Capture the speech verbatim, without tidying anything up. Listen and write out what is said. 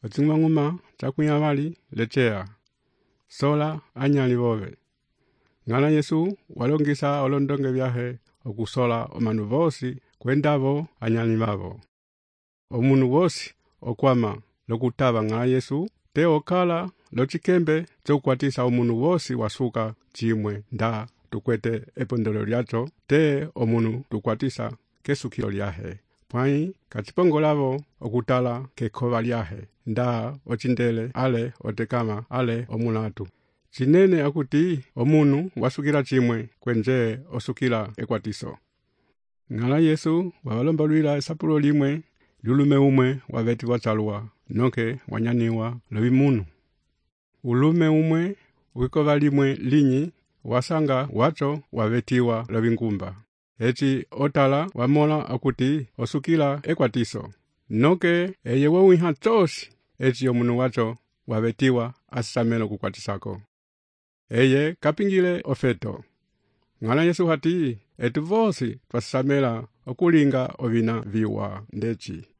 Otingwa nguma chakunya wali lechea. Sola anyali bove. Ngala Yesu walongisa olondonge byahe okusola omanu bosi kwendabo anyali babo. Omunu bosi okwama lokutaba ngala Yesu te okala lochikembe chokwatisa omunu bosi wasuka chimwe nda tukwete epondolo lyacho te omunu tukwatisa kesukilo lyahe. Pwai katipongolabo okutala kekoba lyahe nda ochindele ale otekama ale omulatu. Chinene akuti omunu wasukila chimwe kwenje osukila ekwatiso. Ngala Yesu wabalombalwila esapulo limwe lulume umwe wabeti wachalua noke wanyaniwa lobimunu. Ulume umwe wikoba limwe linyi wasanga wacho wabetiwa lobingumba. Eti otala wamola akuti osukila ekwatiso. Noke eye wawiha tosi eti omunu wacho wabetiwa asamelo kukwatisako. Eye kapingile ofeto. Ngala Yesu hati etu vosi twasamela okulinga ovina viwa ndechi.